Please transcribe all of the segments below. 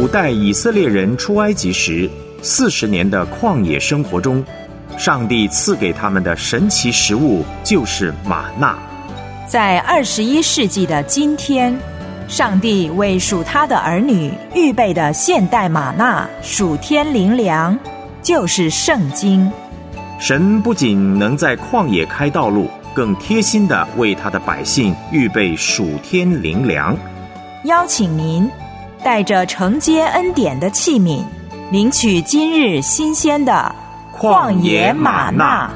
古代以色列人出埃及时40年的旷野生活中，上帝赐给他们的神奇食物就是玛纳。 在21世纪的今天，上帝为属他的儿女预备的现代玛纳属天灵粮，就是圣经。 神不仅能在旷野开道路，更贴心地为他的百姓预备属天灵粮。 邀请您带着承接恩典的器皿，领取今日新鲜的旷野玛纳。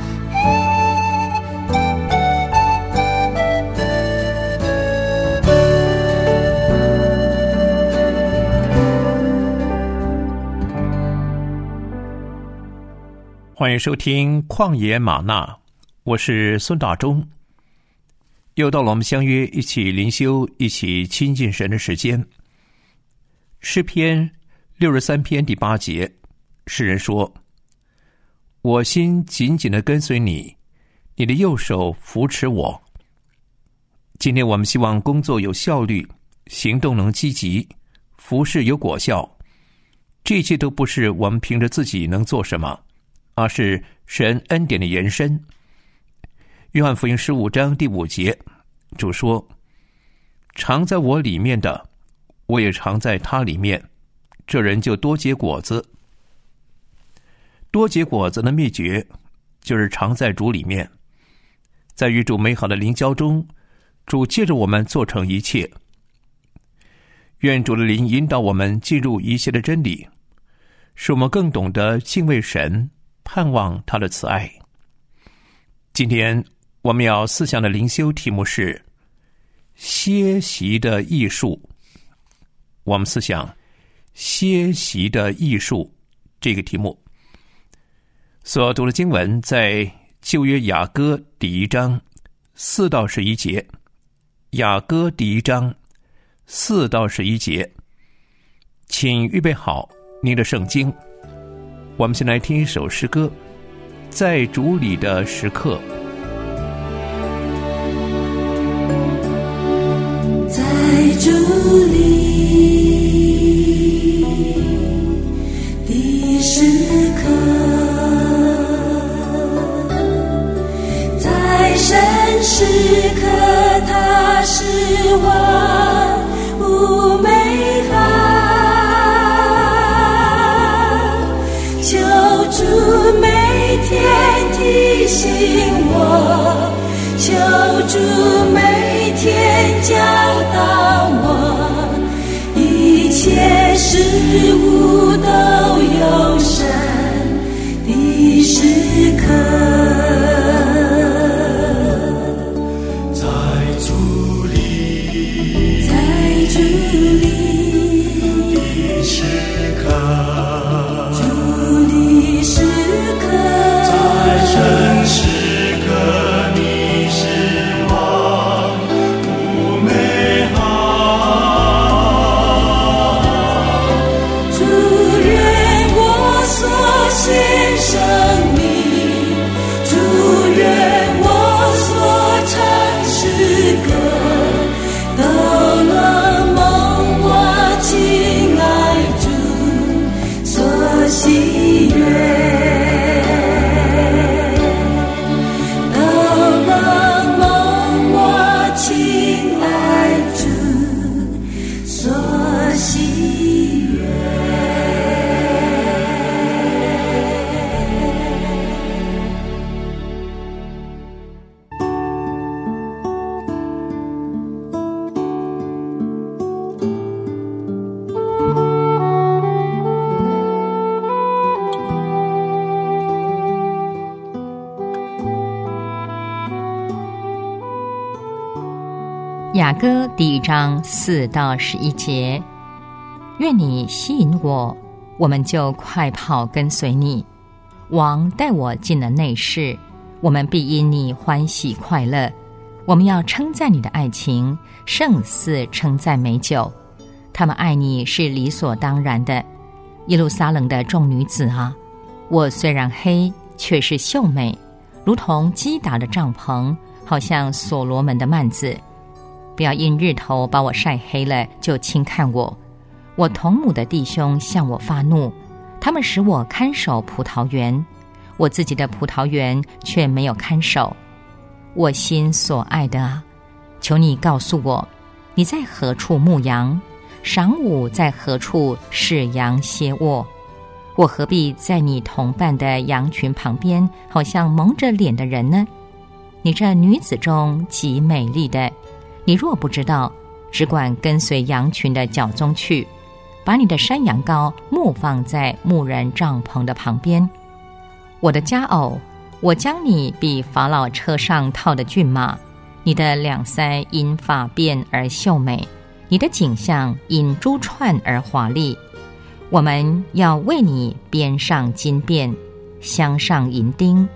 欢迎收听旷野玛纳，我是孙大中。又到了我们相约一起灵修、一起亲近神的时间。诗篇63篇第8节，诗人说：我心紧紧地跟随你，你的右手扶持我。今天我们希望工作有效率，行动能积极，服事有果效。这一切都不是我们凭着自己能做什么，而是神恩典的延伸。约翰福音15章第5节，主说：常在我里面的，我也常在他里面，这人就多结果子。多结果子的秘诀就是常在主里面，在与主美好的灵交中，主借着我们做成一切。愿主的灵引导我们进入一切的真理，使我们更懂得敬畏神，盼望他的慈爱。今天我们要思想的灵修题目是歇息的艺术。我们思想歇息的艺术这个题目。所读的经文在旧约雅歌第1章4到11节，雅歌第1章4到11节。请预备好您的圣经，我们先来听一首诗歌，在主里的时刻。 在主里的时刻，在神时刻，他是万物美好。求主每天提醒我，求主每天教导我，一切事物都有神的时刻。 在主里的时刻，主的时刻，在神时刻，你是万物美好。 主愿我所献生命，主愿我所唱诗歌，都能蒙我亲爱主所喜悦，都能蒙我亲爱主所喜悦。 雅歌第1章4到11节，愿你吸引我，我们就快跑跟随你。王带我进了内室，我们必因你欢喜快乐。我们要称赞你的爱情，胜似称赞美酒。他们爱你是理所当然的。耶路撒冷的众女子啊，我虽然黑，却是秀美，如同基达的帐篷，好像所罗门的幔子。不要因日头把我晒黑了就轻看我， 我同母的弟兄向我发怒，他们使我看守葡萄园，我自己的葡萄园却没有看守。我心所爱的啊，求你告诉我，你在何处牧羊？晌午在何处使羊歇卧？我何必在你同伴的羊群旁边，好像蒙着脸的人呢？你这女子中极美丽的，你若不知道，只管跟随羊群的脚踪去，把你的山羊羔牧放在牧人帐篷的旁边。我的佳偶，我将你比法老车上套的骏马，你的两腮因发辫而秀美，你的颈项因珠串而华丽。我们要为你编上金辫，镶上银钉。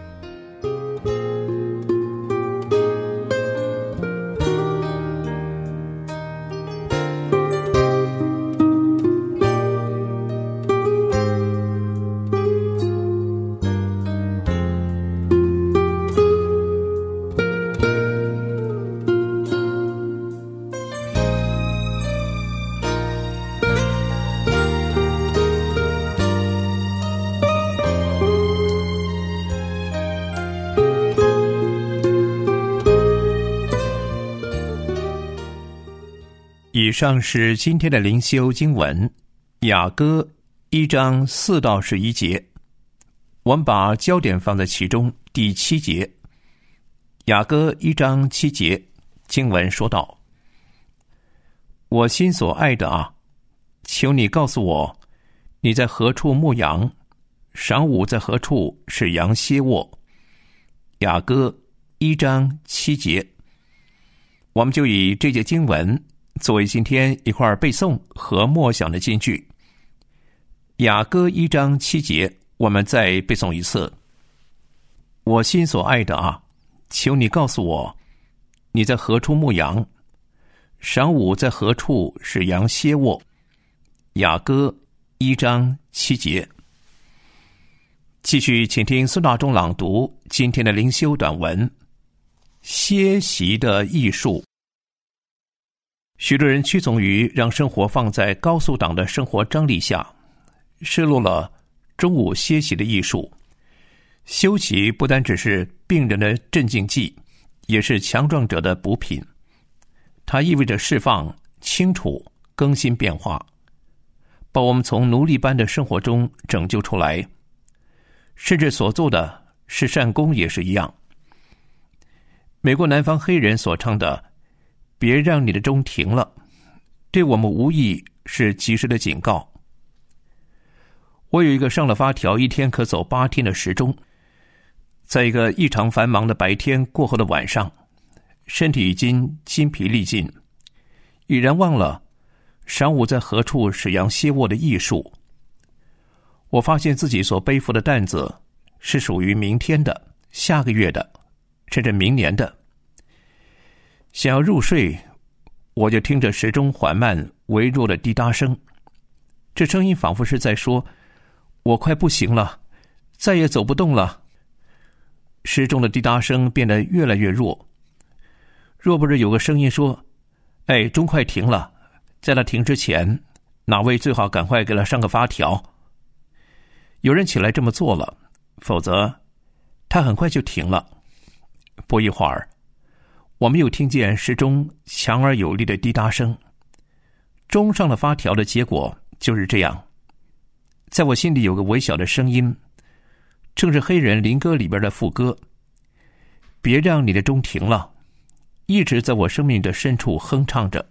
以上是今天的灵修经文，雅歌1章4到11节。我们把焦点放在其中第7节。雅歌1章7节经文说道：我心所爱的啊，求你告诉我，你在何处牧羊？晌午在何处使羊歇卧？雅歌1章7节。我们就以这节经文作为今天一块背诵和默想的金句。雅歌1章7节，我们再背诵一次。我心所爱的啊，求你告诉我，你在何处牧羊？晌午在何处使羊歇卧？雅歌1章7节。继续请听孙大中朗读今天的灵修短文，歇息的艺术。许多人屈从于让生活放在高速档的生活张力下，失落了中午歇息的艺术。休息不单只是病人的镇静剂，也是强壮者的补品。它意味着释放、清楚、更新变化，把我们从奴隶般的生活中拯救出来。甚至所做的是善功也是一样。美国南方黑人所唱的别让你的钟停了，对我们无疑是及时的警告。我有一个上了发条1天可走8天的时钟，在一个异常繁忙的白天过后的晚上，身体已经筋疲力尽，已然忘了晌午在何处使羊歇卧的艺术。我发现自己所背负的担子是属于明天的、下个月的，甚至明年的。想要入睡，我就听着时钟缓慢微弱的滴答声，这声音仿佛是在说，我快不行了，再也走不动了。时钟的滴答声变得越来越弱，若不是有个声音说，哎，钟快停了，在它停之前，哪位最好赶快给它上个发条。有人起来这么做了，否则它很快就停了。不一会儿，我们又听见时钟强而有力的滴答声，钟上了发条的结果就是这样。在我心里有个微小的声音，正是黑人灵歌里边的副歌，别让你的钟停了，一直在我生命的深处哼唱着。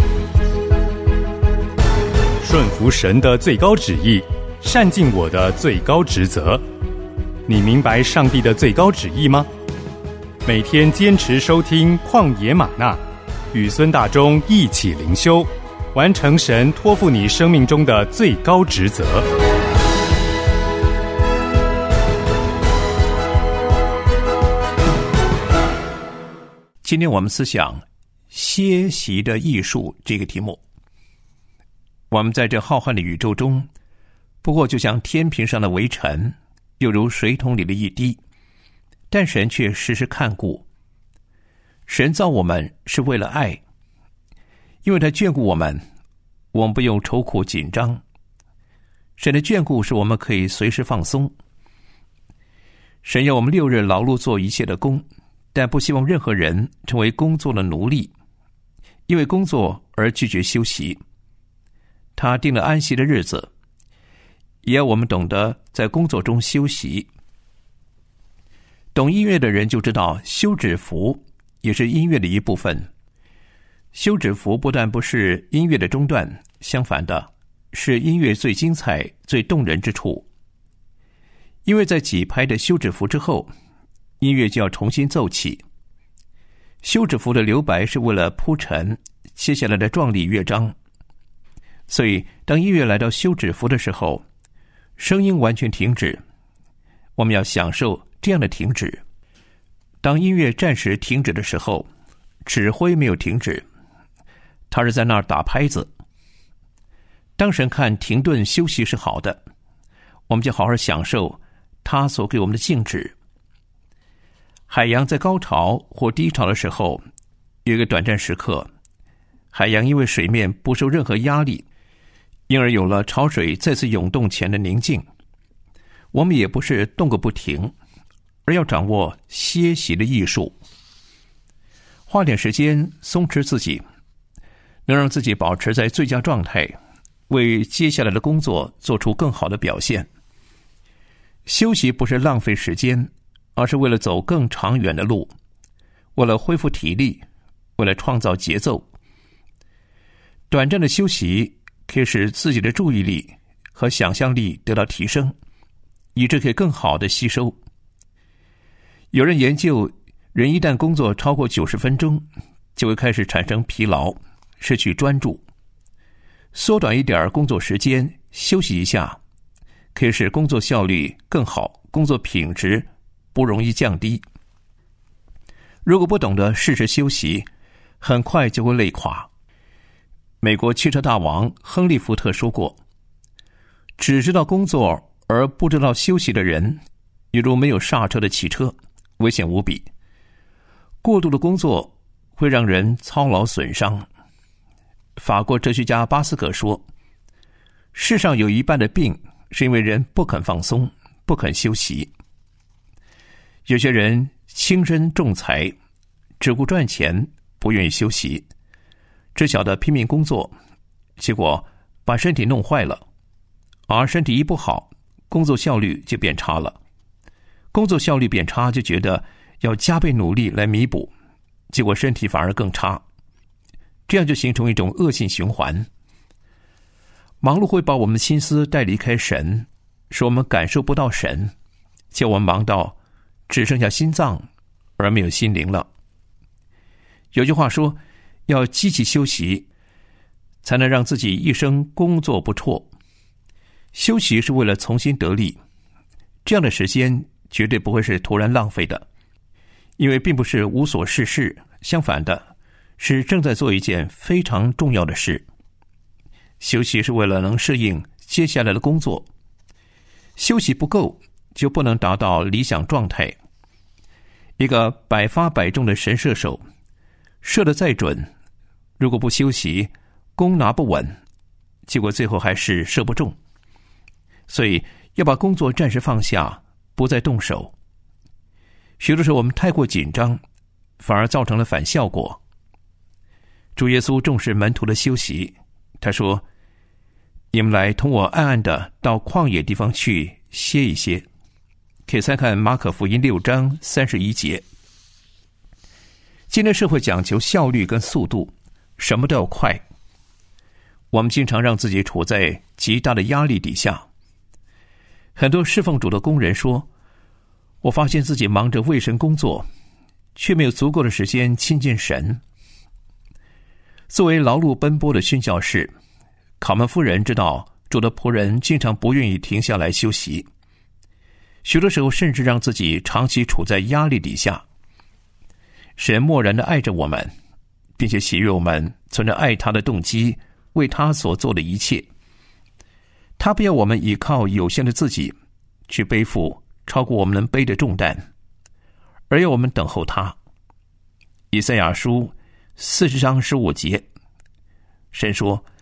顺服神的最高旨意，善尽我的最高职责。你明白上帝的最高旨意吗？每天坚持收听旷野吗哪，与孙大中一起灵修，完成神托付你生命中的最高职责。 今天我们思想歇息的艺术这个题目。我们在这浩瀚的宇宙中，不过就像天平上的微尘，又如水桶里的一滴，但神却时时看顾。神造我们是为了爱，因为他眷顾我们我们不用愁苦紧张。神的眷顾使我们可以随时放松。神要我们6日劳碌做一切的工，但不希望任何人成为工作的奴隶，因为工作而拒绝休息。他定了安息的日子，也要我们懂得在工作中休息。懂音乐的人就知道，休止符也是音乐的一部分。休止符不但不是音乐的中断，相反的，是音乐最精彩、最动人之处。因为在几拍的休止符之后，音乐就要重新奏起。休止符的留白是为了铺陈接下来的壮丽乐章，所以当音乐来到休止符的时候，声音完全停止。我们要享受这样的停止。当音乐暂时停止的时候，指挥没有停止，他是在那儿打拍子。当神看停顿休息是好的，我们就好好享受他所给我们的静止。海洋在高潮或低潮的时候，有一个短暂时刻，海洋因为水面不受任何压力，因而有了潮水再次涌动前的宁静。我们也不是动个不停，而要掌握歇息的艺术，花点时间松弛自己，能让自己保持在最佳状态，为接下来的工作做出更好的表现。休息不是浪费时间，而是为了走更长远的路，为了恢复体力，为了创造节奏。短暂的休息可以使自己的注意力和想象力得到提升，以致可以更好的吸收。有人研究，人一旦工作超过90分钟，就会开始产生疲劳，失去专注。缩短一点工作时间，休息一下，可以使工作效率更好，工作品质不容易降低。如果不懂得适时休息，很快就会累垮。美国汽车大王亨利·福特说过，只知道工作而不知道休息的人，犹如没有刹车的汽车，危险无比。过度的工作会让人操劳损伤。法国哲学家巴斯葛说，世上有一半的病是因为人不肯放松，不肯休息。有些人轻身重财，只顾赚钱，不愿意休息，只晓得拼命工作，结果把身体弄坏了。而身体一不好，工作效率就变差了。工作效率变差，就觉得要加倍努力来弥补，结果身体反而更差。这样就形成一种恶性循环。忙碌会把我们的心思带离开神，使我们感受不到神，叫我们忙到只剩下心脏而没有心灵了。有句话说，要积极休息，才能让自己一生工作不辍。休息是为了重新得力，这样的时间绝对不会是突然浪费的，因为并不是无所事事，相反的，是正在做一件非常重要的事。休息是为了能适应接下来的工作，休息不够就不能达到理想状态。一个百发百中的神射手，射得再准，如果不休息，弓拿不稳，结果最后还是射不中。所以要把工作暂时放下，不再动手。许多时候我们太过紧张，反而造成了反效果。主耶稣重视门徒的休息，他说，你们来同我暗暗的到旷野地方去歇一歇。可以参看马可福音6章31节。今天社会讲求效率跟速度，什么都要快。我们经常让自己处在极大的压力底下。很多侍奉主的工人说，我发现自己忙着为神工作，却没有足够的时间亲近神。作为劳碌奔波的宣教士，考门夫人知道主的仆人经常不愿意停下来休息，许多时候甚至让自己长期处在压力底下。神默然地爱着我们，并且喜悦我们存着爱他的动机，为他所做的一切。他不要我们依靠有限的自己去背负超过我们能背的重担，而要我们等候他。以赛亚书40章15节，神说，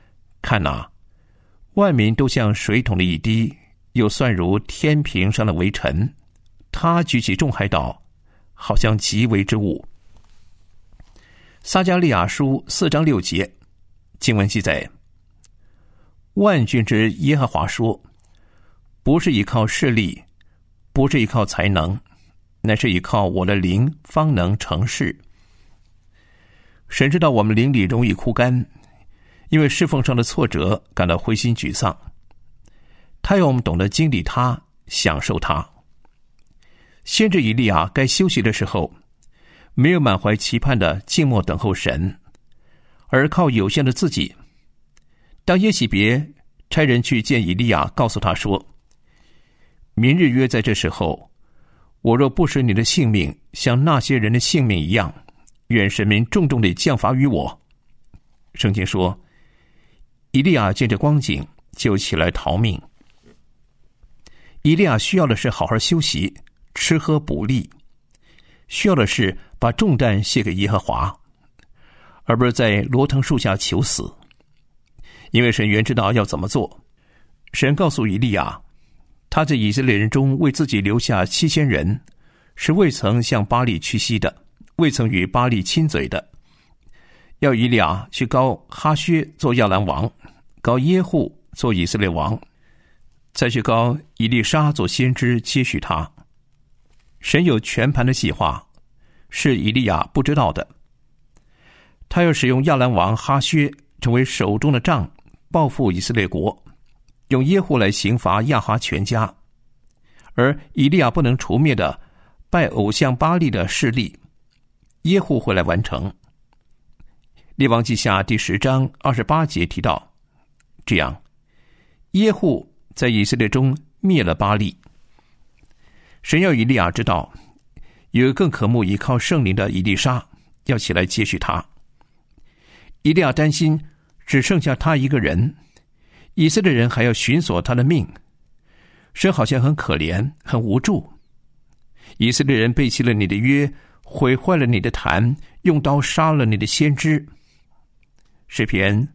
看哪，万民都像水桶的一滴，又算如天平上的微尘。他举起众海岛，好像极微之物。撒迦利亚书4章6节，经文记载：万军之耶和华说，不是依靠势力，不是依靠才能，乃是依靠我的灵方能成事。神知道我们灵里容易枯干，因为侍奉上的挫折感到灰心沮丧。他要我们懂得经历他，享受他。先知以利亚该休息的时候，没有满怀期盼的静默等候神，而靠有限的自己。当耶洗别差人去见以利亚，告诉他说，明日约在这时候，我若不使你的性命像那些人的性命一样，愿神明重重地降罚于我。圣经说，以利亚见这光景，就起来逃命。以利亚需要的是好好休息，吃喝补力，需要的是把重担卸给耶和华，而不是在罗藤树下求死。因为神原知道要怎么做。神告诉以利亚，他在以色列人中为自己留下7000人，是未曾向巴力屈膝的，未曾与巴力亲嘴的。要以利亚去膏哈薛做亚兰王，膏耶户做以色列王，再去膏以利沙做先知接续他。神有全盘的计划，是以利亚不知道的。他要使用亚兰王哈薛成为手中的杖，报复以色列国，用耶户来刑罚亚哈全家。而以利亚不能除灭的拜偶像巴力的势力，耶户会来完成。列王记下第10章28节提到，这样耶户在以色列中灭了巴力。神要以利亚知道，有一个更可慕依靠圣灵的以利沙要起来接续他。以利亚担心只剩下他一个人，以色列人还要寻索他的命。神好像很可怜，很无助。以色列人背弃了你的约，毁坏了你的坛，用刀杀了你的先知。诗篇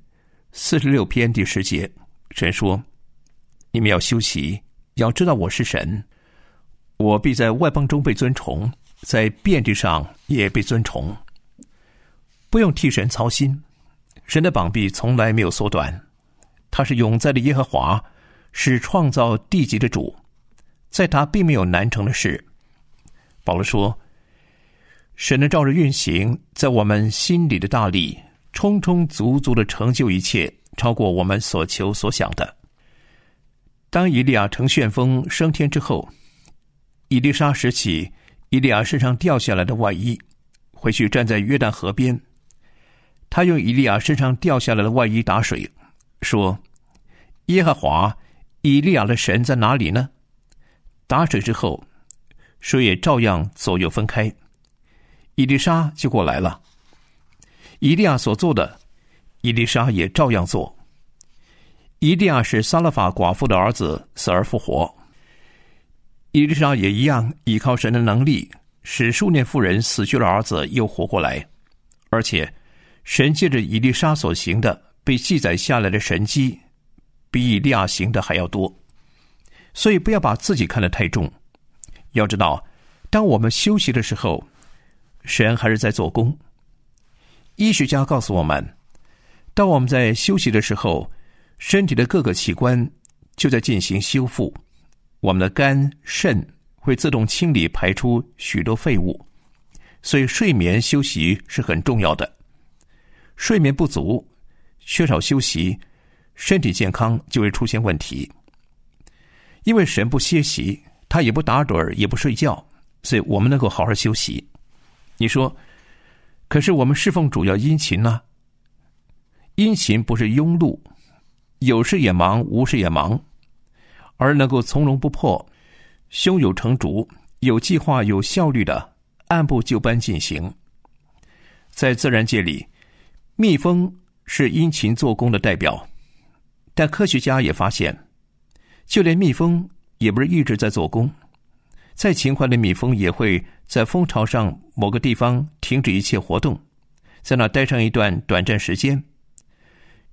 46篇第10节，神说，你们要休息，要知道我是神，我必在外邦中被尊崇，在遍地上也被尊崇。不用替神操心，神的膀臂从来没有缩短，他是永在的耶和华，是创造地极的主，在他并没有难成的事。保罗说，神能照着运行在我们心里的大力，充充足足的成就一切，超过我们所求所想的。当以利亚乘旋风升天之后，以利沙拾起以利亚身上掉下来的外衣，回去站在约旦河边。他用以利亚身上掉下来的外衣打水，说，耶和华以利亚的神在哪里呢？打水之后，水也照样左右分开，以利沙就过来了。以利亚所做的，以利沙也照样做。以利亚使撒勒法寡妇的儿子死而复活，以利沙也一样依靠神的能力，使数年妇人死去的儿子又活过来。而且神借着以利沙所行的被记载下来的神迹，比以利亚行的还要多。所以不要把自己看得太重，要知道当我们休息的时候，神还是在做工。医学家告诉我们，当我们在休息的时候，身体的各个器官就在进行修复。我们的肝、肾会自动清理排出许多废物，所以睡眠休息是很重要的。睡眠不足，缺少休息，身体健康就会出现问题。因为神不歇息，他也不打盹也不睡觉，所以我们能够好好休息。你说，可是我们侍奉主要殷勤呢？殷勤不是庸碌，有事也忙，无事也忙，而能够从容不迫，胸有成竹，有计划有效率的按部就班进行。在自然界里，蜜蜂是殷勤做工的代表，但科学家也发现，就连蜜蜂也不是一直在做工，再勤快的蜜蜂也会在蜂巢上某个地方停止一切活动，在那待上一段短暂时间。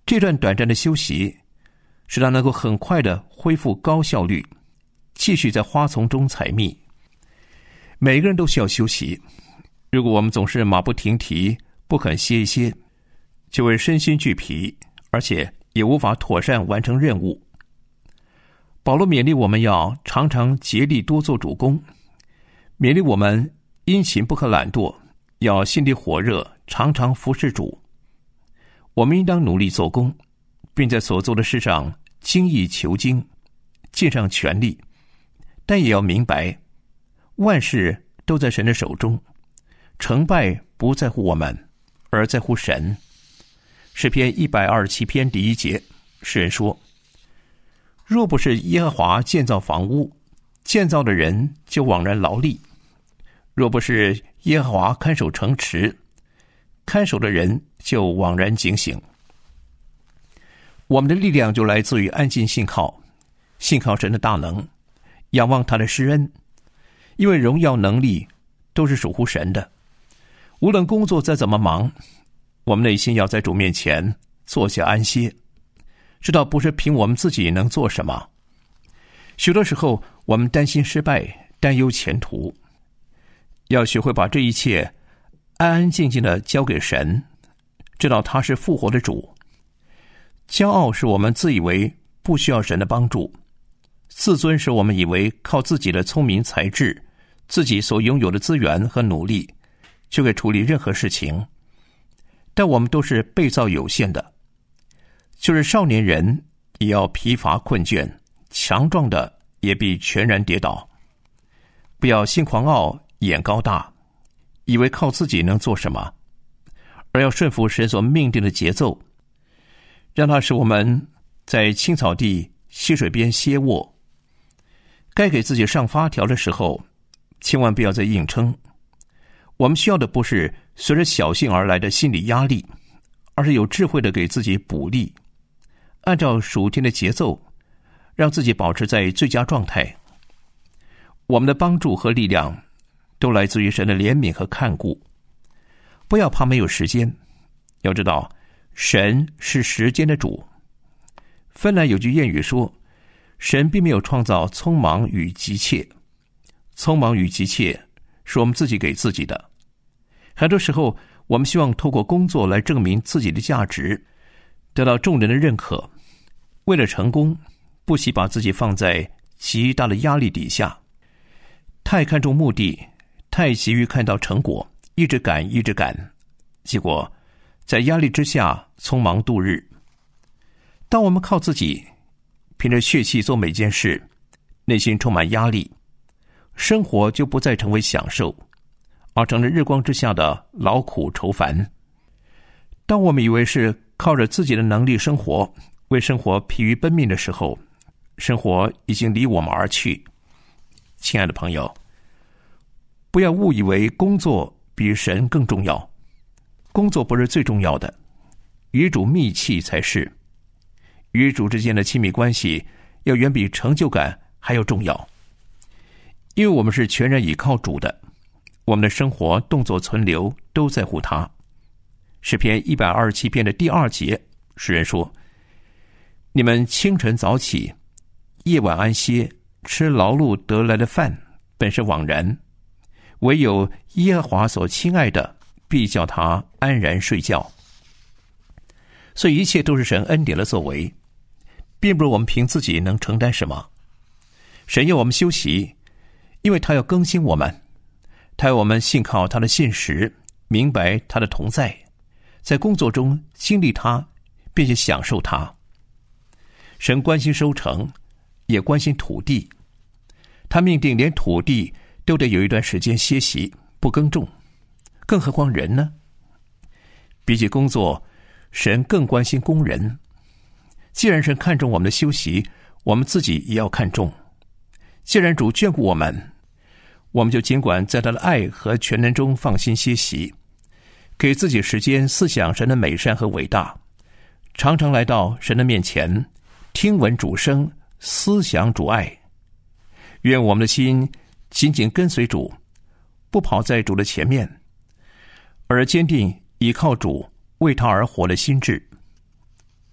这段短暂的休息使他能够很快的恢复高效率，继续在花丛中采蜜。每个人都需要休息，如果我们总是马不停蹄，不肯歇一歇，就会身心俱疲，而且也无法妥善完成任务。保罗勉励我们要常常竭力多做主工，勉励我们殷勤不可懒惰，要心地火热，常常服侍主。我们应当努力做工，并在所做的事上精益求精，尽上全力，但也要明白万事都在神的手中，成败不在乎我们，而在乎神。诗篇127篇第1节，诗人说：若不是耶和华建造房屋，建造的人就枉然劳力；若不是耶和华看守城池，看守的人就枉然警醒。我们的力量就来自于安静信靠，信靠神的大能，仰望他的施恩，因为荣耀能力都是属乎神的。无论工作再怎么忙，我们内心要在主面前坐下安歇，知道不是凭我们自己能做什么。许多时候我们担心失败，担忧前途，要学会把这一切安安静静的交给神，知道他是复活的主。骄傲使我们自以为不需要神的帮助，自尊使我们以为靠自己的聪明才智，自己所拥有的资源和努力就可以处理任何事情。但我们都是被造有限的，就是少年人也要疲乏困倦，强壮的也必全然跌倒。不要心狂傲，眼高大，以为靠自己能做什么，而要顺服神所命定的节奏，让它使我们在青草地溪水边歇卧。该给自己上发条的时候，千万不要再硬撑。我们需要的不是随着小性而来的心理压力，而是有智慧的给自己补力，按照属天的节奏，让自己保持在最佳状态。我们的帮助和力量都来自于神的怜悯和看顾。不要怕没有时间，要知道神是时间的主。芬兰有句谚语说，神并没有创造匆忙与急切，匆忙与急切是我们自己给自己的。很多时候我们希望透过工作来证明自己的价值，得到众人的认可。为了成功，不惜把自己放在极大的压力底下，太看重目的，太急于看到成果，一直赶，结果在压力之下匆忙度日。当我们靠自己凭着血气做每件事，内心充满压力，生活就不再成为享受，而成了日光之下的劳苦愁烦。当我们以为是靠着自己的能力生活，为生活疲于奔命的时候，生活已经离我们而去。亲爱的朋友，不要误以为工作比神更重要。工作不是最重要的，与主密契才是。与主之间的亲密关系要远比成就感还要重要，因为我们是全然倚靠主的，我们的生活、动作、存留都在乎他。诗篇127篇的第2节，诗人说：你们清晨早起，夜晚安歇，吃劳碌得来的饭，本是枉然，唯有耶和华所亲爱的，必叫他安然睡觉。所以一切都是神恩典的作为，并不是我们凭自己能承担什么。神要我们休息，因为他要更新我们，他要我们信靠他的信实，明白他的同在，在工作中经历他，并且享受他。神关心收成，也关心土地，他命定连土地都得有一段时间歇息，不耕种，更何况人呢？比起工作，神更关心工人。既然神看重我们的休息，我们自己也要看重。既然主眷顾我们，我们就尽管在他的爱和全能中放心歇息，给自己时间思想神的美善和伟大，常常来到神的面前，听闻主声，思想主爱。愿我们的心紧紧跟随主，不跑在主的前面，而坚定依靠主为他而活的心志。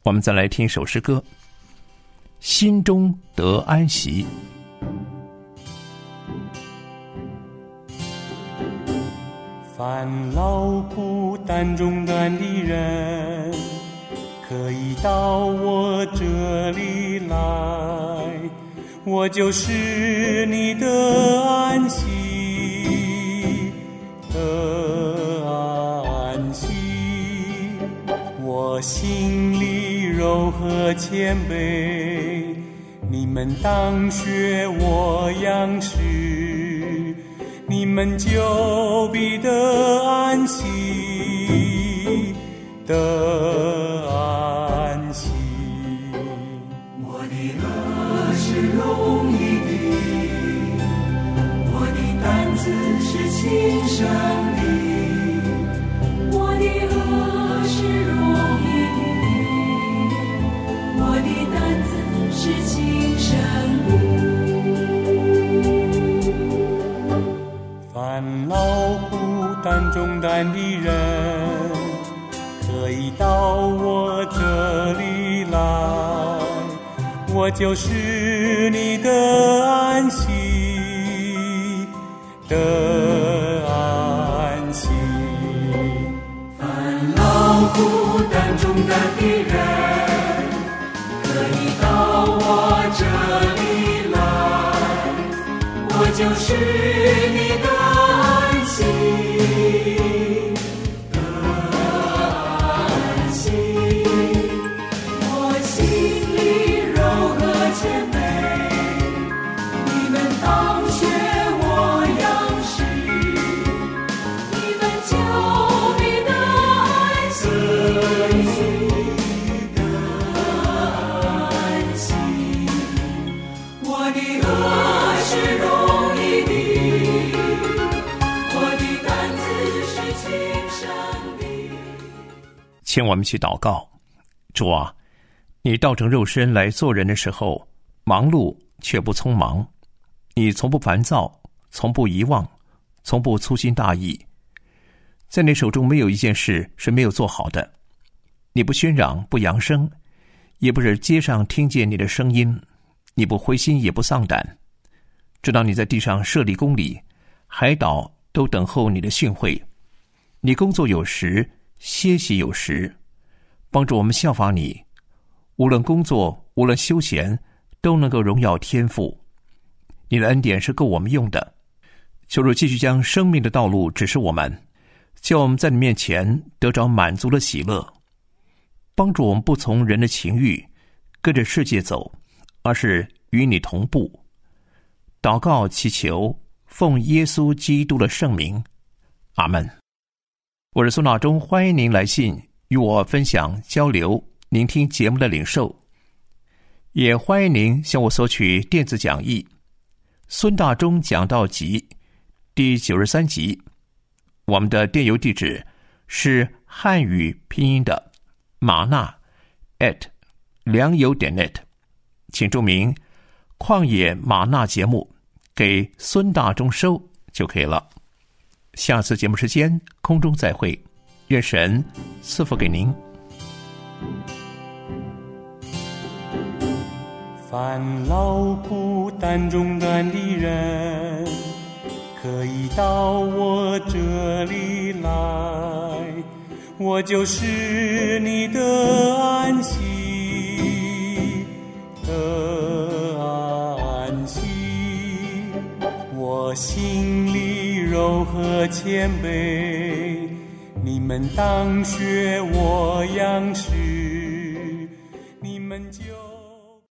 我们再来听一首诗歌，心中得安息。 烦劳苦担重担的人，可以到我这里来，我就是你的安息，的安息。我心里柔和谦卑，你们当学我样式，你们就必得安息，得安息。 我的恶是容易的，我的担子是轻省的。我的恶是容易的，我的担子是轻省的。 烦劳苦担重担的人，可以到我这里来，我就是你的安息，的安息。 烦劳苦担重担的人，可以到我这里来，我就是你的安息，的安息。我心里柔和谦卑，你们当学我样式，你们就必得安息，的安息。我的恶是容易的，我的担子是轻省的。 请我们去祷告。主啊，你道成肉身来做人的时候，忙碌却不匆忙，你从不烦躁，从不遗忘，从不粗心大意。在你手中没有一件事是没有做好的，你不喧嚷，不扬声，也不是街上听见你的声音，你不灰心也不丧胆，知道你在地上设立公理，海岛都等候你的训诲。你工作有时，歇息有时，帮助我们效法你，无论工作无论休闲，都能够荣耀天父。你的恩典是够我们用的，求主继续将生命的道路指示我们，叫我们在你面前得着满足的喜乐，帮助我们不从人的情欲跟着世界走，而是与你同步。祷告祈求，奉耶稣基督的圣名，阿们。我是苏纳中，欢迎您来信与我分享交流您听节目的领受，也欢迎您向我索取电子讲义孙大中讲道集第93集。我们的电邮地址是汉语拼音的玛纳良友.net， 请注明旷野玛纳节目给孙大中收就可以了。下次节目时间空中再会，愿神赐福给您。 烦劳苦担重担的人，可以到我这里来，我就是你的安息，的安息。我心里柔和谦卑，你们当学我样式，你们就